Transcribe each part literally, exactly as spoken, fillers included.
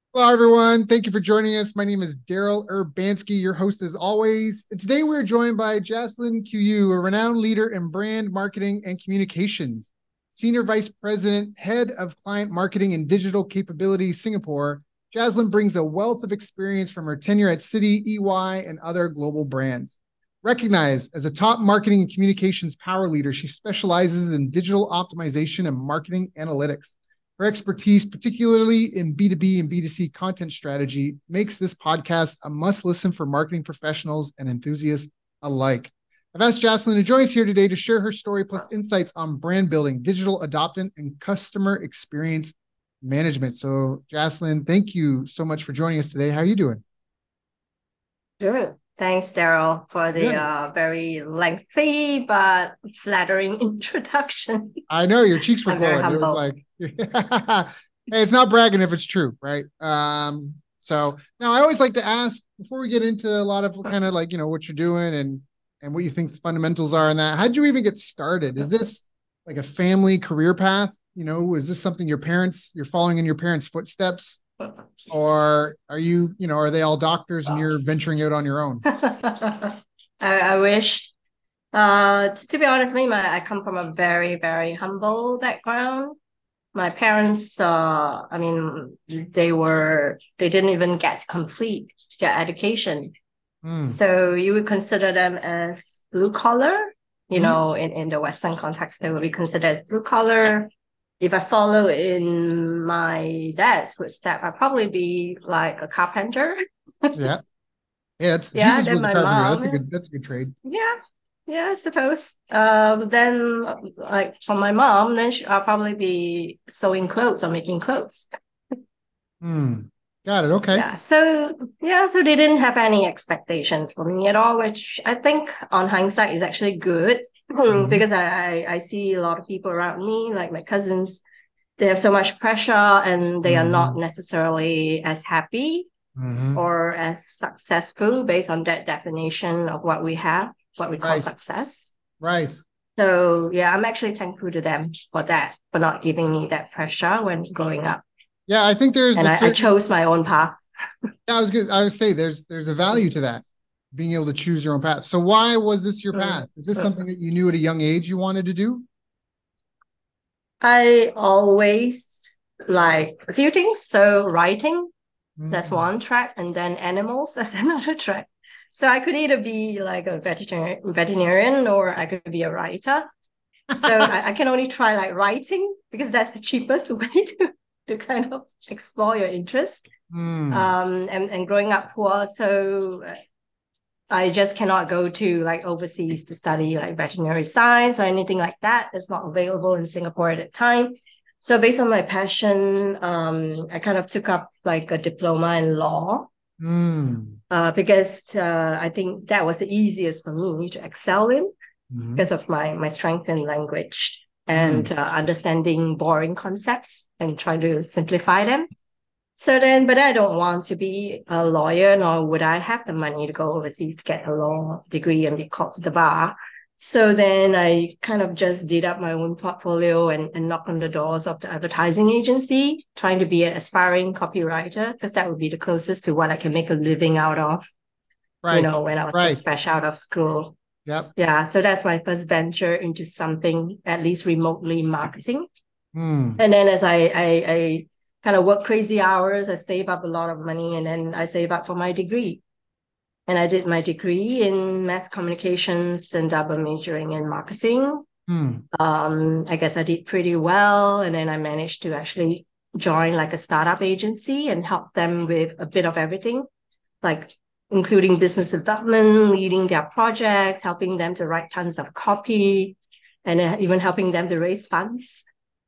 Hello, everyone. Thank you for joining us. My name is Daryl Urbanski, your host as always. And today we're joined by Jaslyn Q, a renowned leader in brand marketing and communications, Senior Vice President, Head of Client Marketing and Digital Capabilities, Singapore. Jaslyn brings a wealth of experience from her tenure at Citi, E Y, and other global brands. Recognized as a top marketing and communications power leader, she specializes in digital optimization and marketing analytics. Her expertise, particularly in B two B and B two C content strategy, makes this podcast a must listen for marketing professionals and enthusiasts alike. I've asked Jaslyn to join us here today to share her story plus insights on brand building, digital adoption, and customer experience management. So, Jaslyn, thank you so much for joining us today. How are you doing? Sure. Thanks, Daryl, for the Good. uh, very lengthy but flattering introduction. I know your cheeks were I'm very glowing. It was humble. like, hey, it's not bragging if it's true, right? Um, so now I always like to ask before we get into a lot of kind of like, you know, what you're doing and and what you think the fundamentals are in that. How'd you even get started? Is this like a family career path? You know, is this something your parents, you're following in your parents' footsteps? Or are you, you know, are they all doctors and you're venturing out on your own? I, I wish. Uh, t- to be honest, me, my, I come from a very, very humble background. My parents, uh, I mean, they were, they didn't even get to complete their education. Hmm. So you would consider them as blue collar, you Hmm. know, in, in the Western context, they would be considered as blue collar. If I follow in my dad's footstep, I'd probably be like a carpenter. Yeah. Yeah. It's, Yeah, Jesus then was a my carpenter. That's mom, a good, that's a good trade. yeah, yeah, I suppose. Um, then like for my mom, then she, I'll probably be sewing clothes or making clothes. Hmm. Got it. Okay. Yeah, so yeah, so they didn't have any expectations for me at all, which I think on hindsight is actually good. Hmm. Because I, I I see a lot of people around me, like my cousins, they have so much pressure and they are not Hmm. necessarily as happy Hmm. or as successful based on that definition of what we have, what we call Right. success. Right. So yeah, I'm actually thankful to them for that, for not giving me that pressure when growing up. Yeah, I think there's And a I, I certain. chose my own path. Yeah, I was good. I would say there's there's a value to that, being able to choose your own path. So why was this your Mm. path? Is this something that you knew at a young age you wanted to do? I always like a few things. So writing, that's Mm. one track, and then animals, that's another track. So I could either be like a veterinarian, veterinarian or I could be a writer. So I, I can only try like writing because that's the cheapest way to, to kind of explore your interest. Mm. Um, and, and growing up poor, so I just cannot go to like overseas to study like veterinary science or anything like that. It's not available in Singapore at the time. So based on my passion, um, I kind of took up like a diploma in law Mm. uh, because uh, I think that was the easiest for me to excel in Mm. because of my my strength in language and Mm. uh, understanding boring concepts and trying to simplify them. So then, but I don't want to be a lawyer, nor would I have the money to go overseas to get a law degree and be called to the bar. So then I kind of just did up my own portfolio and, and knocked on the doors of the advertising agency, trying to be an aspiring copywriter, because that would be the closest to what I can make a living out of, you Right. know, when I was Right. just fresh out of school. Yep. Yeah, so that's my first venture into something at least remotely marketing. Mm. And then as I I, I kind of work crazy hours, I save up a lot of money, and then I save up for my degree. And I did my degree in mass communications and double majoring in marketing. Mm. Um, I guess I did pretty well, and then I managed to actually join like a startup agency and help them with a bit of everything, like including business development, leading their projects, helping them to write tons of copy, and uh, even helping them to raise funds.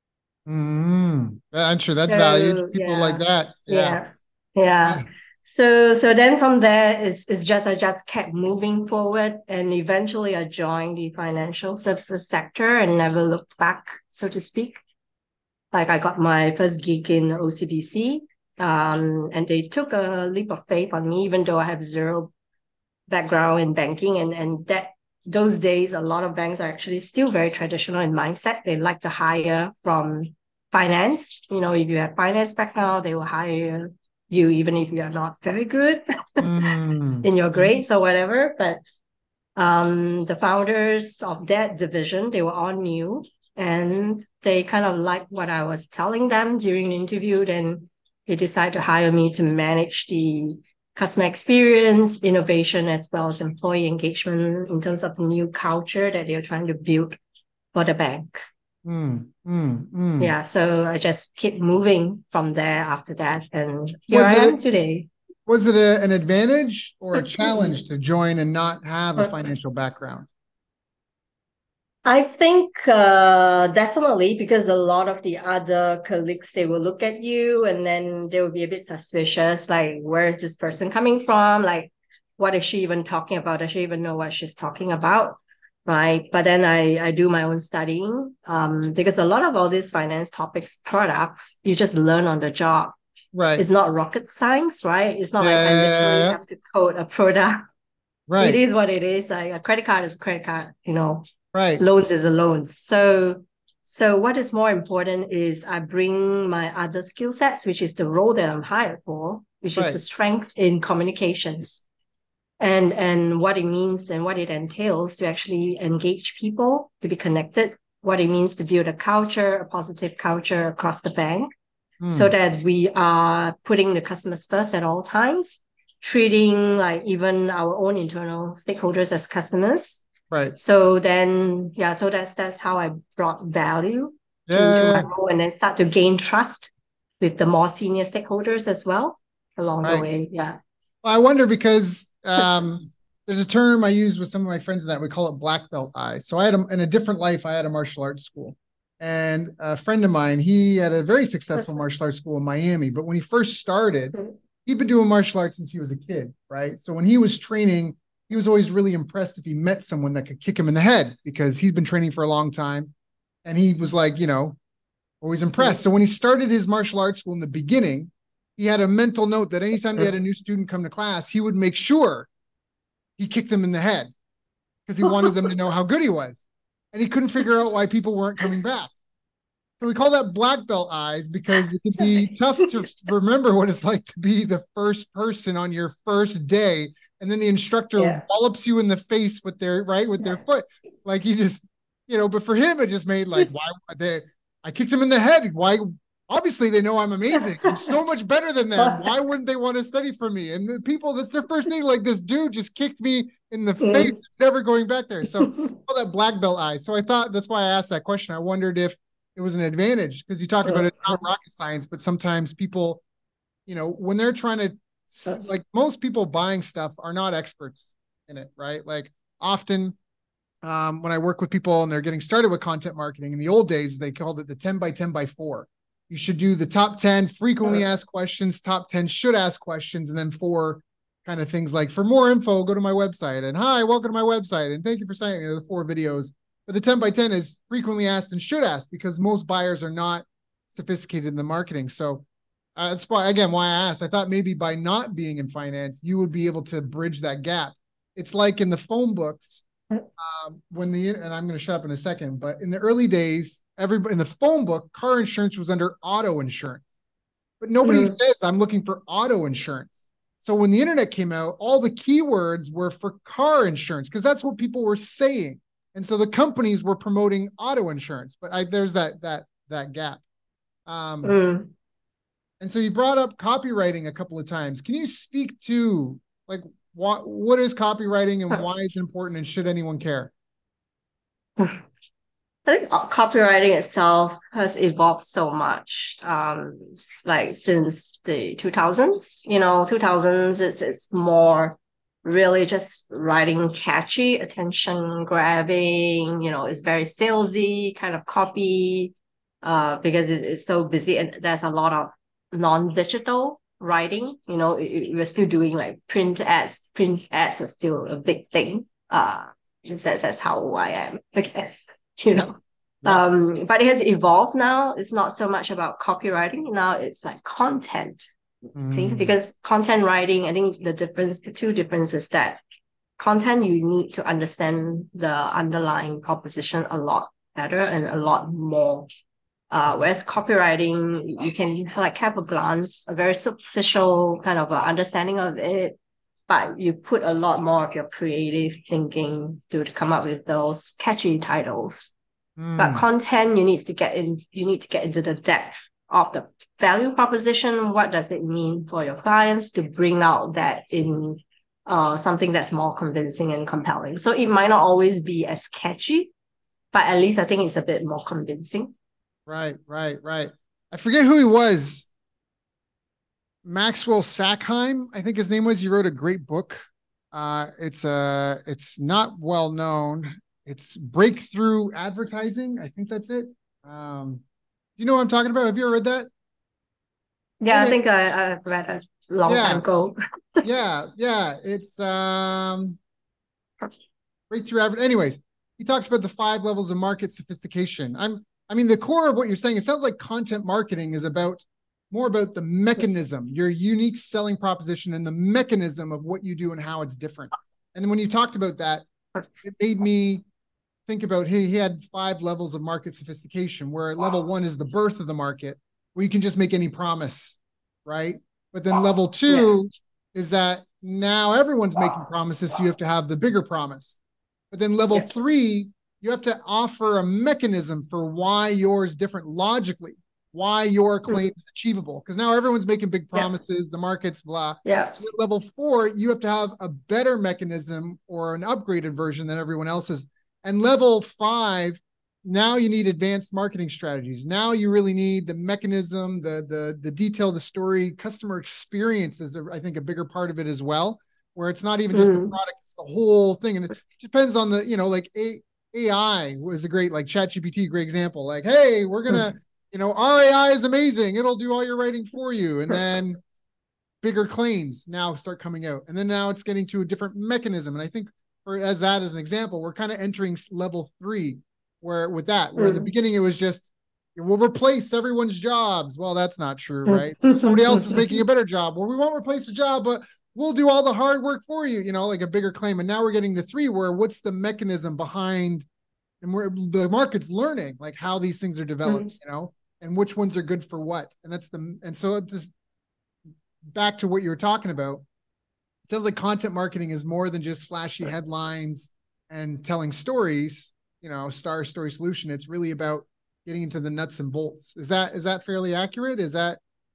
Mm. I'm sure that's valued. So People like yeah, that. Yeah. yeah, yeah. Yeah. So so then from there is is just I just kept moving forward and eventually I joined the financial services sector and never looked back, so to speak. Like I got my first gig in O C B C. Um, and they took a leap of faith on me, even though I have zero background in banking and and that those days a lot of banks are actually still very traditional in mindset. They like to hire from finance. You know, if you have finance background, they will hire you, even if you are not very good Mm. in your grades or whatever. But um, the founders of that division, they were all new, and they kind of liked what I was telling them during the interview. Then they decided to hire me to manage the customer experience, innovation, as well as employee engagement in terms of the new culture that they're trying to build for the bank. Mm, mm, mm. Yeah, so I just keep moving from there after that, and here Was I it am a, today. was it a, an advantage or a challenge to join and not have a Uh, financial background? I think uh, definitely, because a lot of the other colleagues, they will look at you and then they will be a bit suspicious, like, where is this person coming from? Like, what is she even talking about? Does she even know what she's talking about? Right. But then I, I do my own studying, um, because a lot of all these finance topics, products, you just learn on the job. Right. It's not rocket science, right? It's not Yeah, like I yeah, yeah, literally yeah. have to code a product. It Right. is what it is. Like a credit card is a credit card, you know, Right. loans is a loans. So, so what is more important is I bring my other skill sets, which is the role that I'm hired for, which is the Right. strength in communications and and what it means and what it entails to actually engage people, to be connected, what it means to build a culture, a positive culture across the bank, so Mm. that we are putting the customers first at all times, treating like even our own internal stakeholders as customers. Right. So then, yeah, so that's that's how I brought value to to my Yeah. role, and then start to gain trust with the more senior stakeholders as well along the Right. way. Yeah. Well, I wonder because um, there's a term I use with some of my friends that we call it black belt eyes. So I had a, in a different life, I had a martial arts school, and a friend of mine, he had a very successful martial arts school in Miami. But when he first started, he'd been doing martial arts since he was a kid, right? So when he was training, he was always really impressed if he met someone that could kick him in the head because he's been training for a long time, and he was like, you know, always impressed. So when he started his martial arts school in the beginning, he had a mental note that anytime they had a new student come to class, he would make sure he kicked them in the head because he wanted them to know how good he was. And he couldn't figure out why people weren't coming back. So we call that black belt eyes because it can be tough to remember what it's like to be the first person on your first day. And then the instructor Yeah. wallops you in the face with their right with their foot. Like he just, you know, but for him, it just made like, why they I kicked him in the head. Why obviously they know I'm amazing. I'm so much better than them. Why wouldn't they want to study from me? And the people, that's their first thing. Like, this dude just kicked me in the face, Mm. never going back there. So all that black belt eyes. So I thought that's why I asked that question. I wondered if it was an advantage because you talk about it's not rocket science, but sometimes people, you know, when they're trying to, like, most people buying stuff are not experts in it, right? Like often um, when I work with people and they're getting started with content marketing, in the old days, they called it the ten by ten by four. You should do the top ten frequently asked questions, top ten should ask questions, and then four kind of things like, for more info, go to my website, and hi, welcome to my website, and thank you for signing, you know, the four videos. But the ten by ten is frequently asked and should ask because most buyers are not sophisticated in the marketing. So uh, that's why, again, why I asked. I thought maybe by not being in finance, you would be able to bridge that gap. It's like in the phone books, um, when the, and I'm going to shut up in a second, but in the early days, everybody in the phone book, car insurance was under auto insurance, but nobody Mm. says I'm looking for auto insurance. So when the internet came out, all the keywords were for car insurance because that's what people were saying. And so the companies were promoting auto insurance, but I, there's that, that, that gap. Um, Mm. and so you brought up copywriting a couple of times. Can you speak to like what, what is copywriting and why is it important and should anyone care? I think copywriting itself has evolved so much, um, like since the two thousands. You know, two thousands it's it's more really just writing catchy, attention grabbing. You know, it's very salesy kind of copy, uh, because it, it's so busy and there's a lot of non-digital writing. You know, it, it- we're still doing like print ads. Print ads are still a big thing. Uh, that that's how I am, I guess. You Yep. know. Yep. Um, but it has evolved now. It's not so much about copywriting. Now it's like content. See, Mm, because content writing, I think the difference, the two differences that content, you need to understand the underlying proposition a lot better and a lot more Uh, whereas copywriting, you can like have a glance, a very superficial kind of uh, understanding of it, but you put a lot more of your creative thinking to, to come up with those catchy titles. But Mm, content, you need to get in, you need to get into the depth of the value proposition. What does it mean for your clients to bring out that in uh, something that's more convincing and compelling? So it might not always be as catchy, but at least I think it's a bit more convincing. right, right, right. I forget who he was. Maxwell Sackheim, I think his name was. He wrote a great book. Uh, it's uh, it's not well known. It's Breakthrough Advertising. I think that's it. Um, do you know what I'm talking about? Have you ever read that? Yeah, And I it, think I, I read a long time yeah, ago. yeah, yeah. It's um, Breakthrough Advertising. Anyways, he talks about the five levels of market sophistication. I'm, I mean, the core of what you're saying. It sounds like content marketing is about more about the mechanism, your unique selling proposition, and the mechanism of what you do and how it's different. And when you talked about that, it made me think about, hey, he had five levels of market sophistication, where level one is the birth of the market, where you can just make any promise, right? But then level Yeah. two is that now everyone's making promises, so you have to have the bigger promise. But then level Yeah. three, you have to offer a mechanism for why yours different logically, why your claim Mm. is achievable. Because now everyone's making big Yeah. promises, the market's blah. Yeah. Level four, you have to have a better mechanism or an upgraded version than everyone else's. And level five, now you need advanced marketing strategies. Now you really need the mechanism, the the the detail, the story, customer experience is, I think, a bigger part of it as well, where it's not even just the Mm. product, it's the whole thing. And it depends on the, you know, like a, AI was a great, like ChatGPT, great example. Like, hey, we're gonna, you know, our A I is amazing. It'll do all your writing for you. And then bigger claims now start coming out. And then now it's getting to a different mechanism. And I think for as that as an example, we're kind of entering level three, where with that, where in the Mm. beginning it was just, we'll replace everyone's jobs. Well, that's not true, right? So somebody else is making a better job. Well, we won't replace the job, but we'll do all the hard work for you, you know, like a bigger claim. And now we're getting to three, where what's the mechanism behind, and where the market's learning like how these things are developed, Mm. you know, and which ones are good for what. And that's the, and so it just back to what you were talking about, it sounds like content marketing is more than just flashy headlines and telling stories, you know, star story solution. It's really about getting into the nuts and bolts. Is that is that fairly accurate? Is that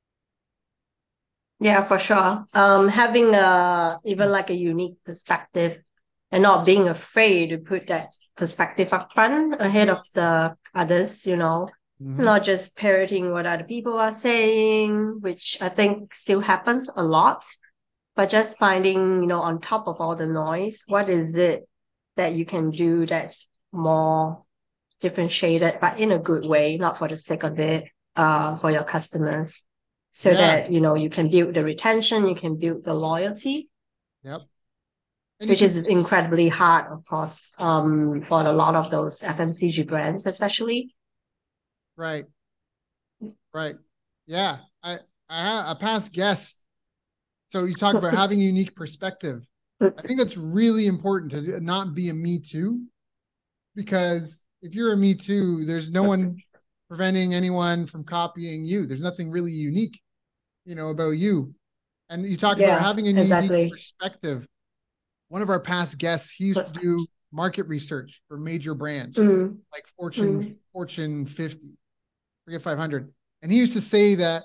Yeah, for sure. Um, having a even like a unique perspective and not being afraid to put that perspective up front ahead of the others, you know, mm-hmm. not just parroting what other people are saying, which I think still happens a lot, but just finding, you know, on top of all the noise, what is it that you can do that's more differentiated, but in a good way, not for the sake of it, uh, for your customers, so Yeah. that you know you can build the retention, you can build the loyalty, Yep. And you which can, is incredibly hard, of course, um, for a lot of those F M C G brands, especially. right, right. Yeah. I I have a past guest. So you talk about having a unique perspective. I think that's really important to not be a me too, because if you're a me too, there's no one preventing anyone from copying you. There's nothing really unique, you know, about you. And you talk about Yeah, having a unique exactly. perspective. One of our past guests, he used to do market research for major brands Mm, like Fortune, mm, Fortune fifty, forget five hundred. And he used to say that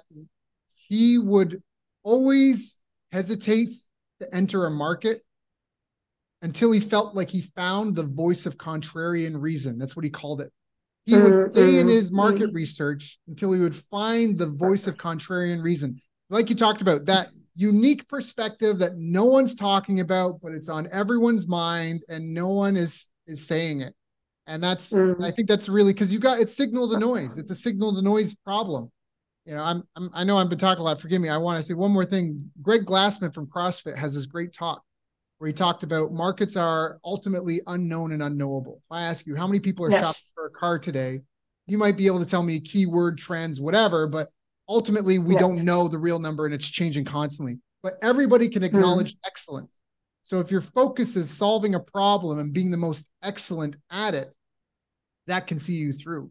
he would always hesitate to enter a market until he felt like he found the voice of contrarian reason. That's what he called it. He would mm, stay in mm, his market mm. research until he would find the voice of contrarian reason. Like you talked about, that unique perspective that no one's talking about, but it's on everyone's mind and no one is is saying it. And that's, I Mm. think that's really, because you got, it's signal to noise. It's a signal to noise problem. You know, I'm, I'm I know I've been talking a lot. Forgive me. I want to say one more thing. Greg Glassman from CrossFit has this great talk where he talked about markets are ultimately unknown and unknowable. If I ask you how many people are Yeah. shopping for a car today, you might be able to tell me keyword trends, whatever, but ultimately we Yeah. don't know the real number and it's changing constantly. But everybody can Mm. acknowledge excellence. So if your focus is solving a problem and being the most excellent at it, that can see you through.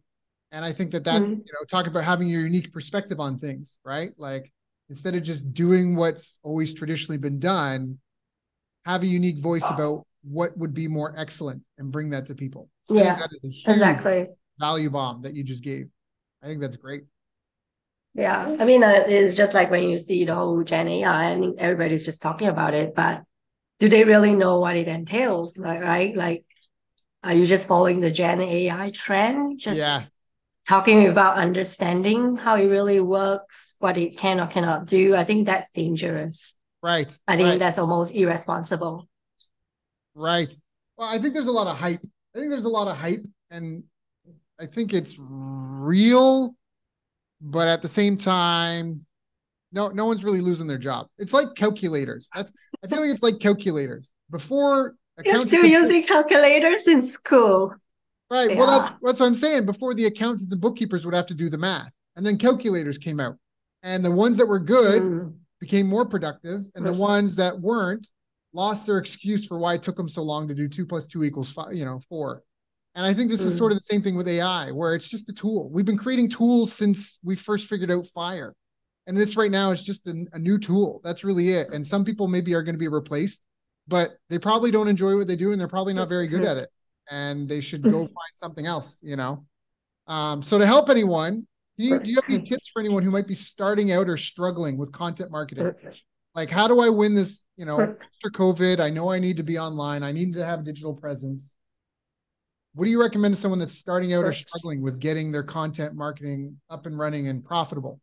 And I think that that, Mm. you know, talk about having your unique perspective on things, right? Like instead of just doing what's always traditionally been done, have a unique voice about what would be more excellent and bring that to people. I think Yeah, that is a huge exactly. value bomb that you just gave. I think that's great. Yeah, I mean, uh, it's just like when you see the whole Gen A I, I I mean, everybody's just talking about it, but do they really know what it entails? Like, right? Like, are you just following the Gen A I trend? Yeah, Just talking about understanding how it really works, what it can or cannot do? I think that's dangerous. right, I think right, that's almost irresponsible. right. Well, I think there's a lot of hype. I think there's a lot of hype, and I think it's real, but at the same time, no, no one's really losing their job. It's like calculators. That's I feel like it's like calculators. Before You're accountants still and book, using calculators in school. right. Well, that's Yeah. that's what I'm saying. Before the accountants and bookkeepers would have to do the math, and then calculators came out, and the ones that were good Mm. became more productive, and the ones that weren't lost their excuse for why it took them so long to do two plus two equals five, you know, four. And I think this is sort Mm. of the same thing with A I, where it's just a tool. We've been creating tools since we first figured out fire. And this right now is just a, a new tool. That's really it. And some people maybe are going to be replaced, but they probably don't enjoy what they do and they're probably not very good at it. And they should go find something else, you know? Um, so to help anyone, do you, do you have any tips for anyone who might be starting out or struggling with content marketing? Like, how do I win this, you know, after COVID? I know I need to be online. I need to have a digital presence. What do you recommend to someone that's starting out or struggling with getting their content marketing up and running and profitable?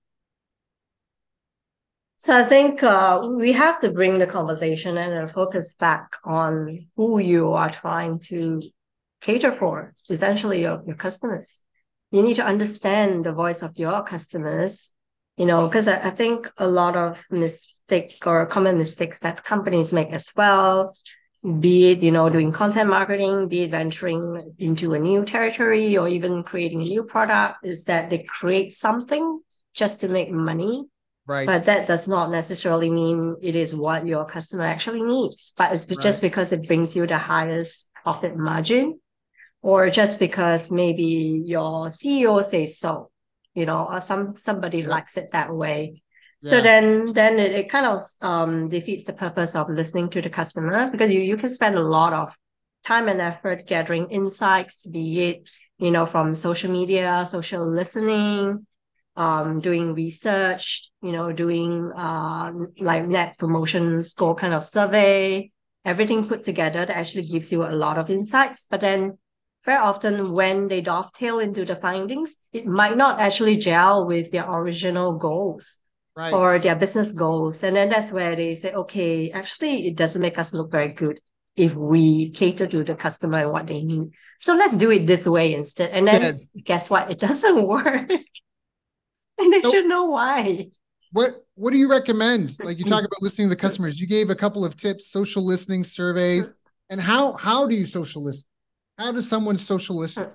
So I think uh, we have to bring the conversation and the focus back on who you are trying to cater for, essentially your, your customers. You need to understand the voice of your customers, you know, because I, I think a lot of mistake or common mistakes that companies make as well, be it, you know, doing content marketing, be it venturing into a new territory or even creating a new product, is that they create something just to make money. Right. But that does not necessarily mean it is what your customer actually needs. But it's Right. just because it brings you the highest profit margin, or just because maybe your C E O says so, you know, or some somebody Yeah. likes it that way. So Yeah. then then it, it kind of um defeats the purpose of listening to the customer, because you, you can spend a lot of time and effort gathering insights, be it, you know, from social media, social listening, um, doing research, you know, doing uh, like net promotion score kind of survey, everything put together that actually gives you a lot of insights. But then very often when they dovetail into the findings, it might not actually gel with their original goals Right. or their business goals. And then that's where they say, okay, actually, it doesn't make us look very good if we cater to the customer and what they need. So let's do it this way instead. And then Dead. guess what? It doesn't work. And they So should know why. what what do you recommend? Like you talk about listening to the customers. You gave a couple of tips, social listening surveys. And how how do you social listen? How does someone social listen?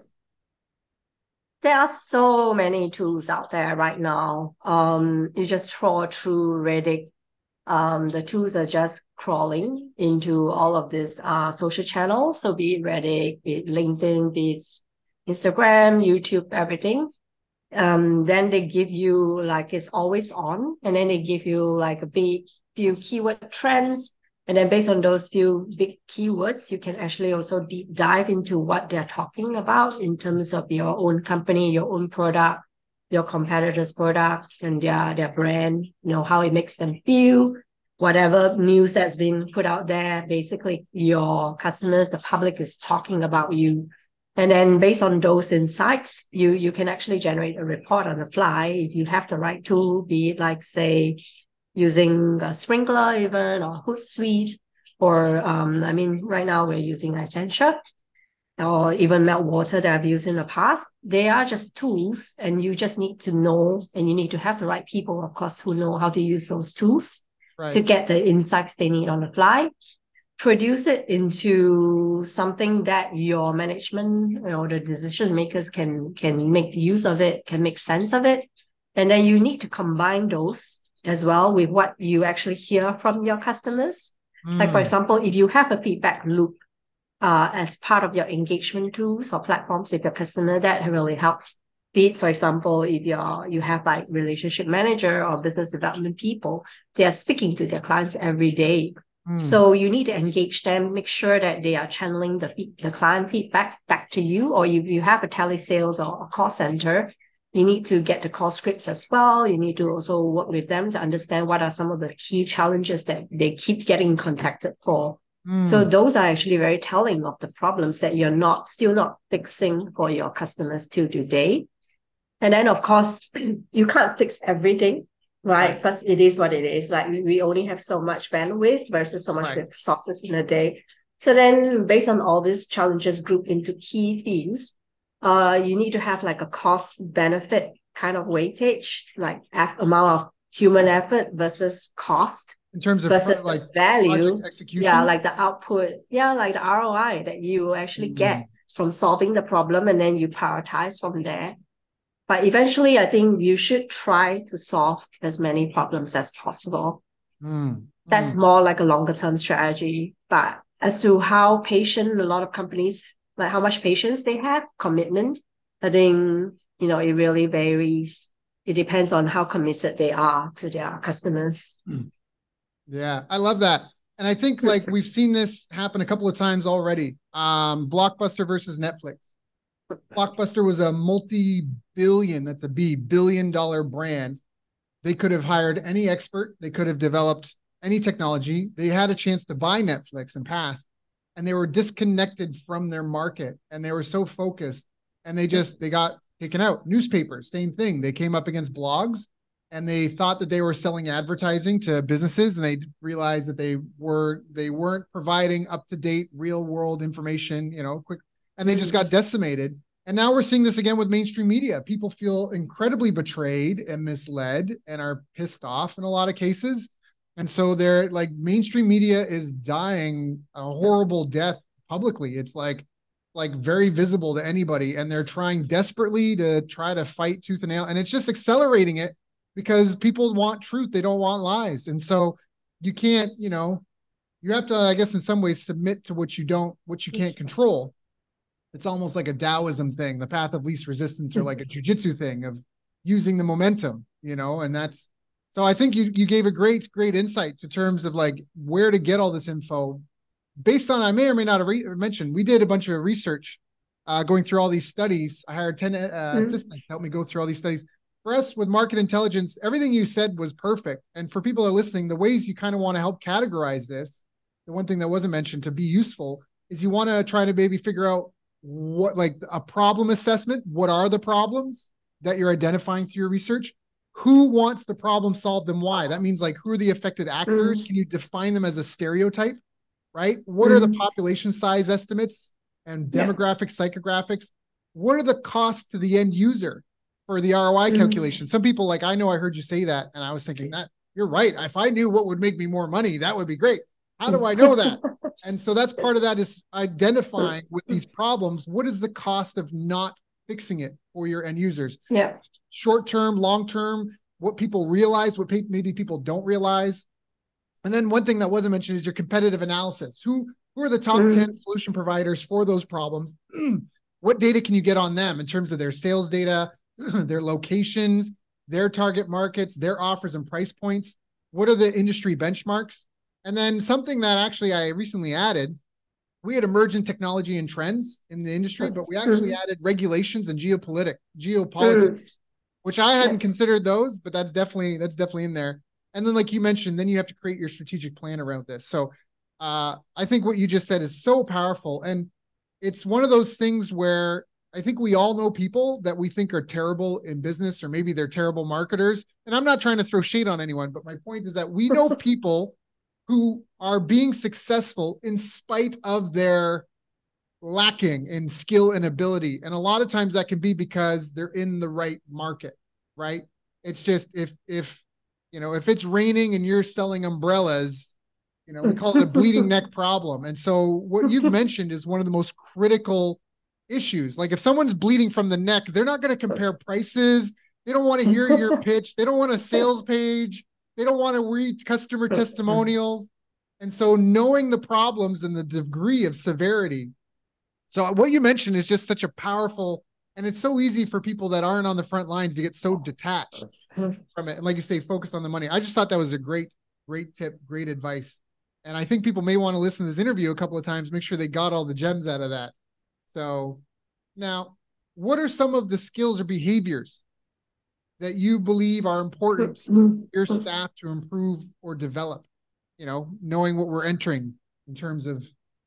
There are so many tools out there right now. Um, you just trawl through Reddit. Um, the tools are just crawling into all of these uh, social channels. So be it Reddit, be it LinkedIn, be it Instagram, YouTube, everything. Um, then they give you like it's always on, and then they give you like a big few keyword trends. And then based on those few big keywords, you can actually also deep dive into what they're talking about in terms of your own company, your own product, your competitors' products and their, their brand, you know, how it makes them feel, whatever news that's been put out there. Basically, your customers, the public is talking about you. And then based on those insights, you, you can actually generate a report on the fly if you have the right tool, be it like, say, using a Sprinkler even or Hootsuite, or um, I mean, right now we're using Essentia or even Meltwater that I've used in the past. They are just tools, and you just need to know, and you need to have the right people, of course, who know how to use those tools Right. to get the insights they need on the fly, produce it into something that your management or the decision makers can can make use of it, can make sense of it. And then you need to combine those as well with what you actually hear from your customers. Mm. Like, for example, if you have a feedback loop uh, as part of your engagement tools or platforms with your customer, that really helps. Be it, for example, if you're you have like relationship manager or business development people, they are speaking to their clients every day. Mm, So you need to engage them, make sure that they are channeling the, the client feedback back to you, or if you have a telesales or a call center, you need to get the call scripts as well. You need to also work with them to understand what are some of the key challenges that they keep getting contacted for. So mm, those are actually very telling of the problems that you're not still not fixing for your customers till today. And then, of course, you can't fix everything, right? right, Because it is what it is. Like we only have so much bandwidth versus so much right. resources in a day. So then, based on all these challenges grouped into key themes, uh, you need to have like a cost benefit kind of weightage, like amount of human effort versus cost In terms of pro versus like the project value. Yeah, execution. like the output. Yeah, like the R O I that you actually Mm, get from solving the problem, and then you prioritize from there. But eventually, I think you should try to solve as many problems as possible. mm, That's mm. more like a longer term strategy. But as to how patient a lot of companies, like how much patience they have, commitment, I think, you know, it really varies. It depends on how committed they are to their customers. Yeah, I love that. And I think like we've seen this happen a couple of times already. Um, Blockbuster versus Netflix. Blockbuster was a multi-billion, that's a B, billion dollar brand. They could have hired any expert. They could have developed any technology. They had a chance to buy Netflix and passed, and they were disconnected from their market, and they were so focused, and they just they got taken out. Newspapers, same thing. They came up against blogs, and they thought that they were selling advertising to businesses, and they realized that they were they weren't providing up to date, real world information. You know, quick, and they just got decimated. And now we're seeing this again with mainstream media. People feel incredibly betrayed and misled and are pissed off in a lot of cases. And so they're like mainstream media is dying a horrible death publicly. It's like like very visible to anybody, and they're trying desperately to try to fight tooth and nail, and it's just accelerating it because people want truth. They don't want lies. And so you can't, you know, you have to, I guess, in some ways submit to what you don't, what you can't control. It's almost like a Taoism thing, the path of least resistance, or like a jujitsu thing of using the momentum, you know, and that's so I think you you gave a great, great insight to terms of like where to get all this info based on, I may or may not have re- mentioned, we did a bunch of research uh, going through all these studies. I hired ten uh, assistants to help me go through all these studies. For us with market intelligence, everything you said was perfect. And for people that are listening, the ways you kind of want to help categorize this, the one thing that wasn't mentioned to be useful is you want to try to maybe figure out what, like a problem assessment. What are the problems that you're identifying through your research? Who wants the problem solved and why? That means like, who are the affected actors? Can you define them as a stereotype? Right? What are the population size estimates and demographic psychographics? What are the costs to the end user for the R O I calculation? Some people like, I know I heard you say that, and I was thinking that you're right. If I knew what would make me more money, that would be great. How do I know that? And so that's part of that is identifying with these problems. What is the cost of not fixing it for your end users? Yeah. Short term, long term, what people realize, what maybe people don't realize. And then one thing that wasn't mentioned is your competitive analysis. Who, who are the top mm. ten solution providers for those problems? What data can you get on them in terms of their sales data, their locations, their target markets, their offers and price points? What are the industry benchmarks? And then something that actually I recently added, we had emergent technology and trends in the industry, but we actually mm. added regulations and geopolitics, geopolitics, mm. which I hadn't yeah. considered those, but that's definitely, that's definitely in there. And then, like you mentioned, then you have to create your strategic plan around this. So uh, I think what you just said is so powerful. And it's one of those things where I think we all know people that we think are terrible in business, or maybe they're terrible marketers. And I'm not trying to throw shade on anyone, but my point is that we know people who are being successful in spite of their lacking in skill and ability. And a lot of times that can be because they're in the right market, right? It's just if, if, you know, if it's raining and you're selling umbrellas, you know, we call it a bleeding neck problem. And so what you've mentioned is one of the most critical issues. Like if someone's bleeding from the neck, they're not going to compare prices. They don't want to hear your pitch. They don't want a sales page. They don't want to read customer testimonials. And so knowing the problems and the degree of severity. So what you mentioned is just such a powerful And it's so easy for people that aren't on the front lines to get so detached from it. And like you say, focus on the money. I just thought that was a great, great tip, great advice. And I think people may want to listen to this interview a couple of times, make sure they got all the gems out of that. So now, what are some of the skills or behaviors that you believe are important for your staff to improve or develop? You know, knowing what we're entering in terms of,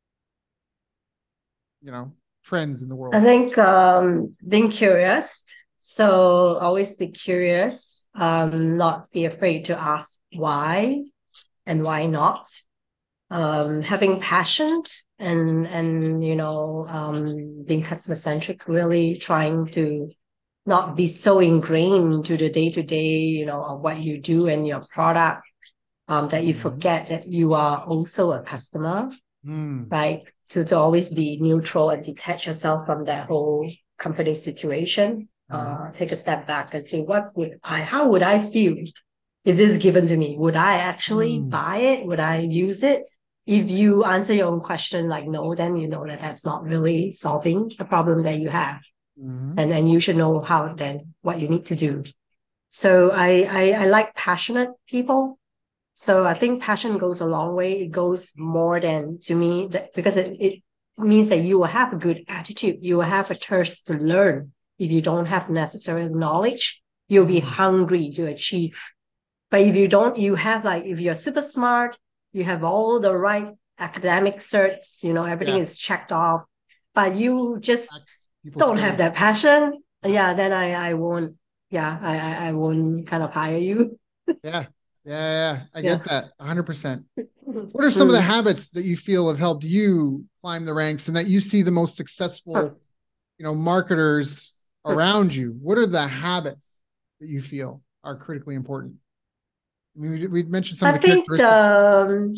you know, trends in the world. I think um, being curious. So always be curious, um, not be afraid to ask why and why not. Um, having passion and and you know um, being customer centric, really trying to not be so ingrained into the day to day, you know, of what you do and your product, um, that you Mhm. forget that you are also a customer, Mm. right? To to always be neutral and detach yourself from that whole company situation. Mhm. Uh, take a step back and say, what would I, how would I feel if this is given to me? Would I actually Mm. buy it? Would I use it? If you answer your own question like no, then you know that that's not really solving the problem that you have. Mhm. And then you should know how then what you need to do. So I I, I like passionate people. So I think passion goes a long way. It goes more than to me that, because it, it means that you will have a good attitude. You will have a thirst to learn. If you don't have necessary knowledge, you'll be Mm. hungry to achieve. But if you don't, you have like, if you're super smart, you have all the right academic certs, you know, everything Yeah. is checked off, but you just People don't have skills. that passion. Yeah. Yeah, then I, I won't, yeah, I, I I won't kind of hire you. Yeah. Yeah. Yeah. I Yeah. get that one hundred percent. What are some of the habits that you feel have helped you climb the ranks and that you see the most successful, you know, marketers around you? What are the habits that you feel are critically important? I mean, we, we mentioned some I of the think characteristics. um,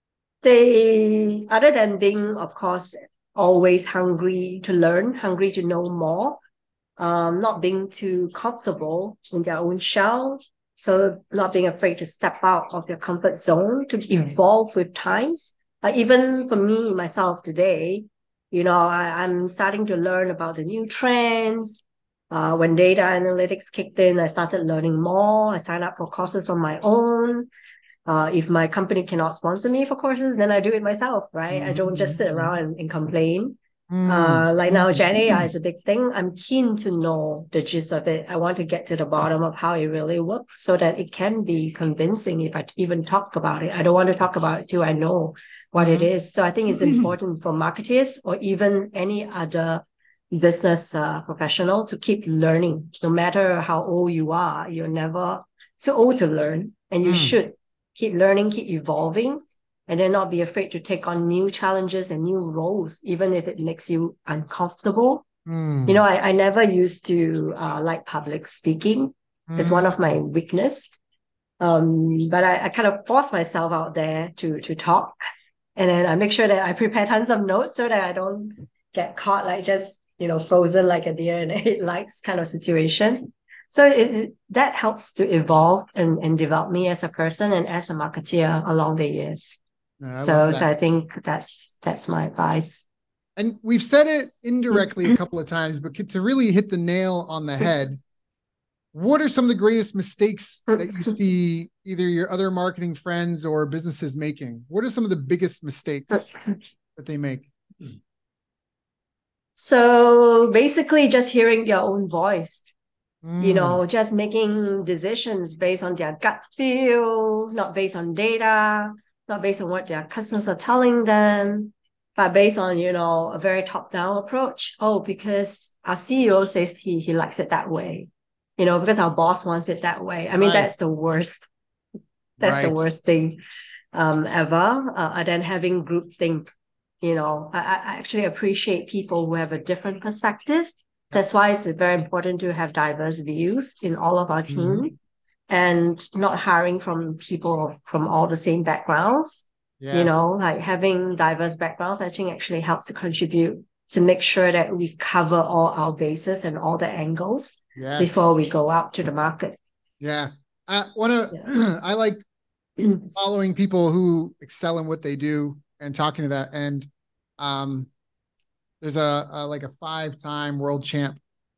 they, other than being, of course, always hungry to learn, hungry to know more, um, not being too comfortable in their own shell. So not being afraid to step out of your comfort zone to evolve with times. Like even for me, myself today, you know, I, I'm starting to learn about the new trends. Uh, when data analytics kicked in, I started learning more. I signed up for courses on my own. Uh, if my company cannot sponsor me for courses, then I do it myself, right? I don't just sit around Mm-hmm. and, and complain. Mm-hmm. Uh, like now, Gen A I is a big thing. I'm keen to know the gist of it. I want to get to the bottom of how it really works so that it can be convincing if I even talk about it. I don't want to talk about it till I know what it is. So I think it's Mm-hmm. important for marketers or even any other business uh, professional to keep learning. No matter how old you are, you're never too old to learn, and you Mm. should keep learning, keep evolving, and then not be afraid to take on new challenges and new roles, even if it makes you uncomfortable. You know, Mm. I, I never used to uh, like public speaking. It's one of my Mm. weakness. Um, but I, I kind of force myself out there to to talk. And then I make sure that I prepare tons of notes so that I don't get caught like just, you know, frozen like a deer in a headlights kind of situation. So it, that helps to evolve and, and develop me as a person and as a marketeer along the years. Yeah, I love So, so that. I think that's that's my advice. And we've said it indirectly a couple of times, but to really hit the nail on the head, what are some of the greatest mistakes that you see either your other marketing friends or businesses making? What are some of the biggest mistakes that they make? So basically, just hearing their own voice, you Mm. know, just making decisions based on their gut feel, not based on data, not based on what their customers are telling them, but based on, you know, a very top-down approach. Oh, because our C E O says he he likes it that way, you know, because our boss wants it that way. I mean, Right. that's the worst. That's the Right. worst thing um ever. Uh, and then having groupthink, you know, I, I actually appreciate people who have a different perspective. Yep. That's why it's very important to have diverse views in all of our Mm-hmm. team and not hiring from people from all the same backgrounds. You Yeah. know, like having diverse backgrounds, I think actually helps to contribute to make sure that we cover all our bases and all the angles Yes. before we go out to the market. Yeah. I want Yeah. to, I like following people who excel in what they do and talking to that. And um, there's a, a like a five time world champ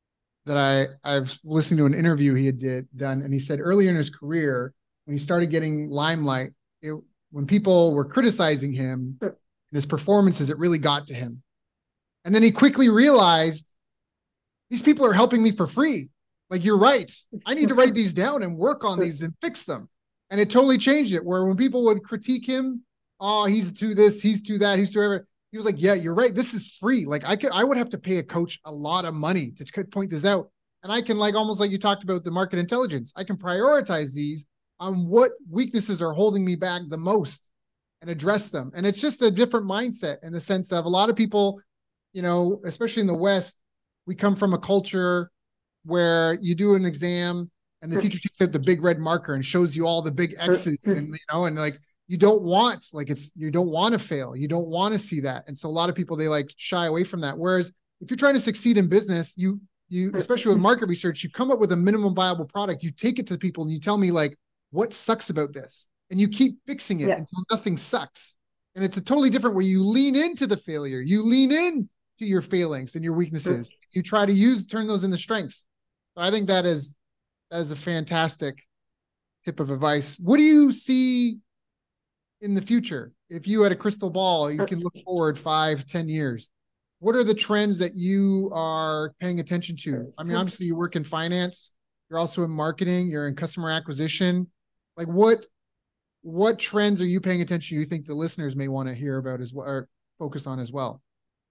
that I I was listening to an interview he had did done, and he said earlier in his career when he started getting limelight, it, when people were criticizing him and his performances, it really got to him. And then he quickly realized these people are helping me for free. Like, you're right. I need to write these down and work on these and fix them. And it totally changed it. Where when people would critique him, oh, he's to this, he's to that, he's to whatever. He was like, yeah, you're right. This is free. Like I could, I would have to pay a coach a lot of money to point this out. And I can, like, almost like you talked about the market intelligence, I can prioritize these on what weaknesses are holding me back the most and address them. And it's just a different mindset in the sense of a lot of people, you know, especially in the West, we come from a culture where you do an exam and the teacher takes out the big red marker and shows you all the big X's and, you know, and like, you don't want, like, it's, you don't want to fail. You don't want to see that. And so a lot of people, they like shy away from that. Whereas if you're trying to succeed in business, you, you, especially with market research, you come up with a minimum viable product, you take it to the people and you tell me like, what sucks about this? And you keep fixing it yeah. until nothing sucks. And it's a totally different where you lean into the failure. You lean in to your failings and your weaknesses. Mm-hmm. You try to use, turn those into strengths. So I think that is, that is a fantastic tip of advice. What do you see in the future? If you had a crystal ball, you can look forward five, ten years. What are the trends that you are paying attention to? I mean, obviously you work in finance. You're also in marketing. You're in customer acquisition. Like what, what trends are you paying attention to you think the listeners may want to hear about as well, or focus on as well?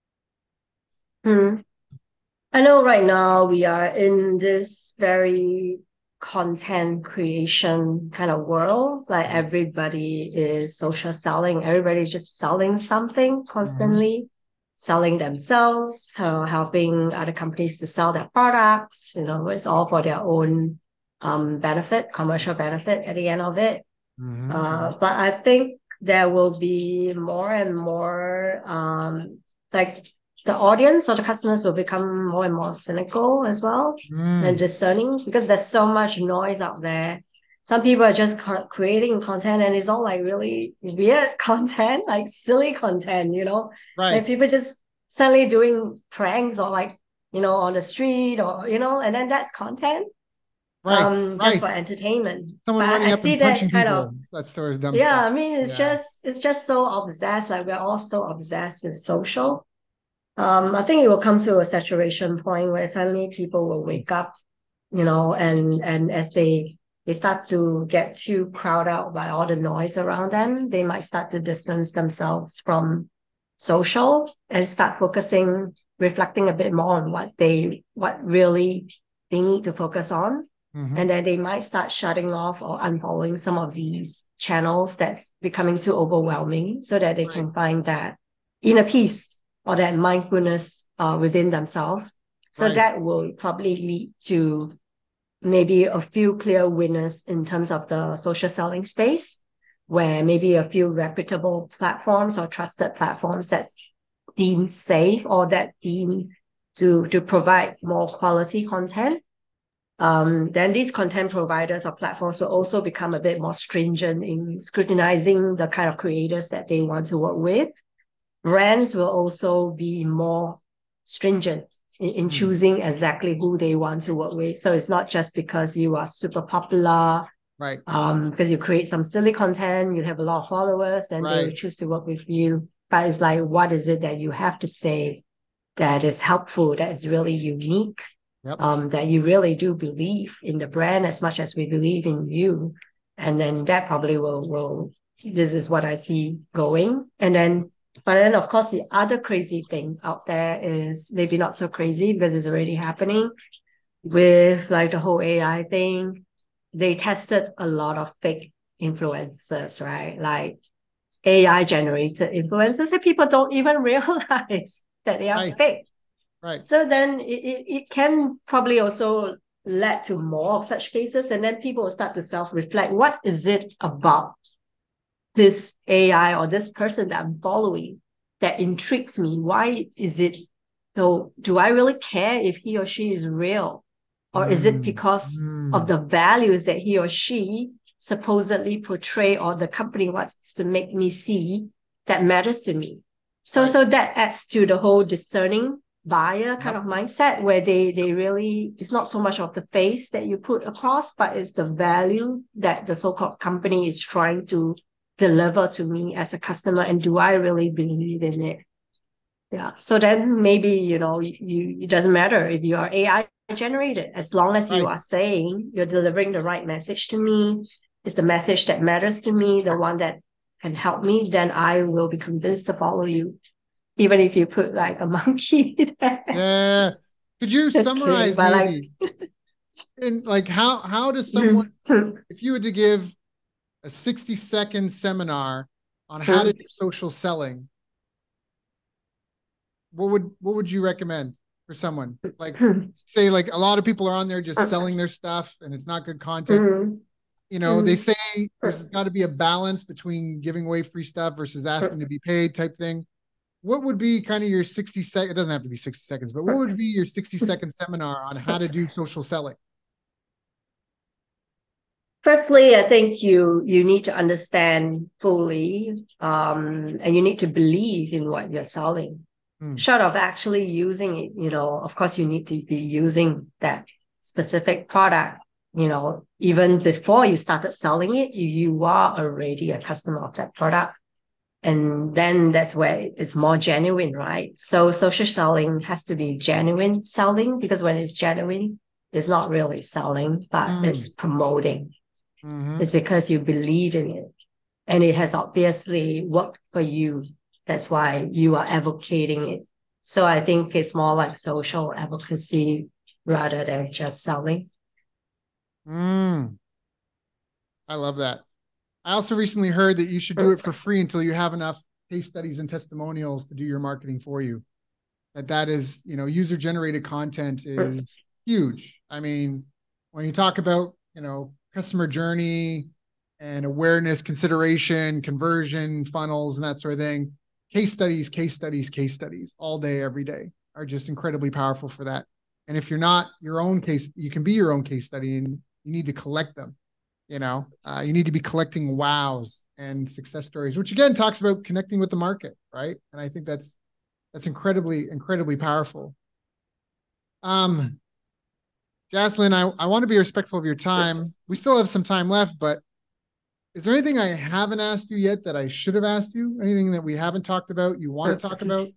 Hmm. I know right now we are in this very content creation kind of world. Like everybody is social selling. Everybody's just selling something constantly, mm-hmm. selling themselves, uh, helping other companies to sell their products. You know, it's all for their own um, benefit, commercial benefit at the end of it. Mm-hmm. Uh, but I think there will be more and more um, like the audience or the customers will become more and more cynical as well mm. and discerning because there's so much noise out there. Some people are just co- creating content and it's all like really weird content, like silly content, you know? Right. Like people just suddenly doing pranks or like, you know, on the street or, you know, and then that's content. Right. Um, right. just for entertainment. Someone but running I up see and that punching kind people. of That sort of dumb yeah, stuff. I mean, it's yeah. just it's just so obsessed. Like we're all so obsessed with social. Um, I think it will come to a saturation point where suddenly people will wake up, you know, and and as they they start to get too crowded out by all the noise around them, they might start to distance themselves from social and start focusing, reflecting a bit more on what they what really they need to focus on. Mm-hmm. And then they might start shutting off or unfollowing some of these channels that's becoming too overwhelming so that they right. can find that inner peace or that mindfulness uh, within themselves. So right. that will probably lead to maybe a few clear winners in terms of the social selling space, where maybe a few reputable platforms or trusted platforms that's deemed safe or that deemed to, to provide more quality content. Um, then these content providers or platforms will also become a bit more stringent in scrutinizing the kind of creators that they want to work with. Brands will also be more stringent in, in mm. choosing exactly who they want to work with. So it's not just because you are super popular, right? Um, because you create some silly content, you have a lot of followers, then right. they will choose to work with you. But it's like, what is it that you have to say that is helpful, that is really unique, yep. um, that you really do believe in the brand as much as we believe in you. And then that probably will, will this is what I see going. And then, but then of course, the other crazy thing out there is maybe not so crazy because it's already happening with like the whole A I thing. They tested a lot of fake influencers, right? Like A I generated influencers and people don't even realize that they are right. fake. Right. So then it, it, it can probably also lead to more of such cases. And then people will start to self-reflect. What is it about this A I or this person that I'm following that intrigues me? Why is it, so do I really care if he or she is real? Or is it because mm. of the values that he or she supposedly portray or the company wants to make me see that matters to me? So, right. so that adds to the whole discerning buyer kind of mindset where they they really, it's not so much of the face that you put across, but it's the value that the so-called company is trying to deliver to me as a customer, and do I really believe in it? Yeah. So then maybe, you know, you it doesn't matter if you are A I generated, as long as you Right. are saying you're delivering the right message to me, it's the message that matters to me, the one that can help me, then I will be convinced to follow you. Even if you put like a monkey there. Yeah. Could you Just kidding. summarize But like maybe in like how how does someone, if you were to give a sixty second seminar on how to do social selling, what would what would you recommend for someone? Like say like a lot of people are on there just selling their stuff and it's not good content. You know, they say there's got to be a balance between giving away free stuff versus asking to be paid type thing. What would be kind of your sixty second, it doesn't have to be sixty seconds, but what would be your sixty second seminar on how to do social selling? Firstly, I think you you need to understand fully, um, and you need to believe in what you're selling. Hmm. Short of actually using it, you know, of course you need to be using that specific product, you know, even before you started selling it, you, you are already a customer of that product. And then that's where it's more genuine, right? So social selling has to be genuine selling, because when it's genuine, it's not really selling, but Mm. it's promoting. Mm-hmm. It's because you believe in it. And it has obviously worked for you. That's why you are advocating it. So I think it's more like social advocacy rather than just selling. Mm. I love that. I also recently heard that you should do it for free until you have enough case studies and testimonials to do your marketing for you. That that is, you know, user generated content is huge. I mean, when you talk about, you know, customer journey and awareness, consideration, conversion, funnels, and that sort of thing, case studies, case studies, case studies all day, every day are just incredibly powerful for that. And if you're not your own case, you can be your own case study and you need to collect them. You know, uh, you need to be collecting wows and success stories, which again talks about connecting with the market, right? And I think that's that's incredibly, incredibly powerful. Um, Jaslyn, I, I want to be respectful of your time. We still have some time left, but is there anything I haven't asked you yet that I should have asked you? Anything that we haven't talked about you want to talk about?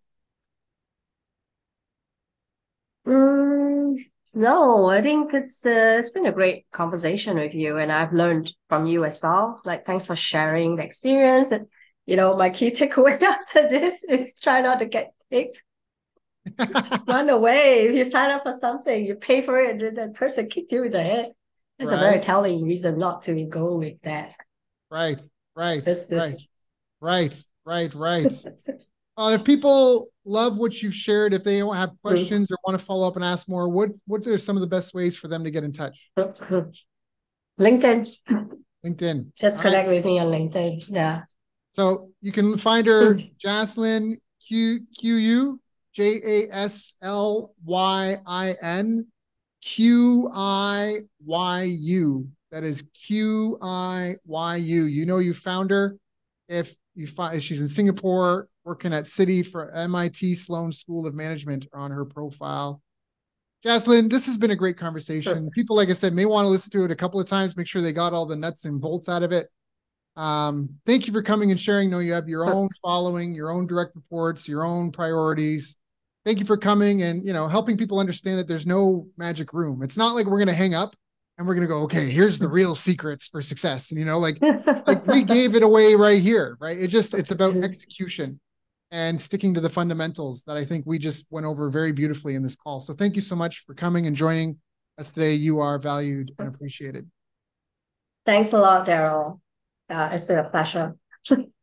Mm, no, I think it's uh, it's been a great conversation with you, and I've learned from you as well. Like, thanks for sharing the experience. And you know, my key takeaway after this is try not to get kicked. Run away. If you sign up for something, you pay for it, and then that person kicked you in the head. That's a very Right, telling reason not to go with that. right, right, This right, this. right, right, right. Uh, if people love what you've shared, if they don't have questions or want to follow up and ask more, what what are some of the best ways for them to get in touch? LinkedIn. LinkedIn. Just All right. connect with me on LinkedIn. Yeah. So you can find her, Jaslyn Q Q U J A S L Y I N Q I Y U. That is Q I Y U. You know you found her if you find she's in Singapore working at Citi for M I T Sloan School of Management on her profile. Jaslyn, this has been a great conversation. People, like I said, may want to listen to it a couple of times, make sure they got all the nuts and bolts out of it. Um, thank you for coming and sharing. Know you have your own following, your own direct reports, your own priorities. Thank you for coming and, you know, helping people understand that there's no magic room. It's not like we're going to hang up and we're going to go, okay, here's the real secrets for success. And, you know, like, like we gave it away right here, right? It just, it's about execution and sticking to the fundamentals that I think we just went over very beautifully in this call. So thank you so much for coming and joining us today. You are valued and appreciated. Thanks a lot, Daryl. Uh, it's been a pleasure.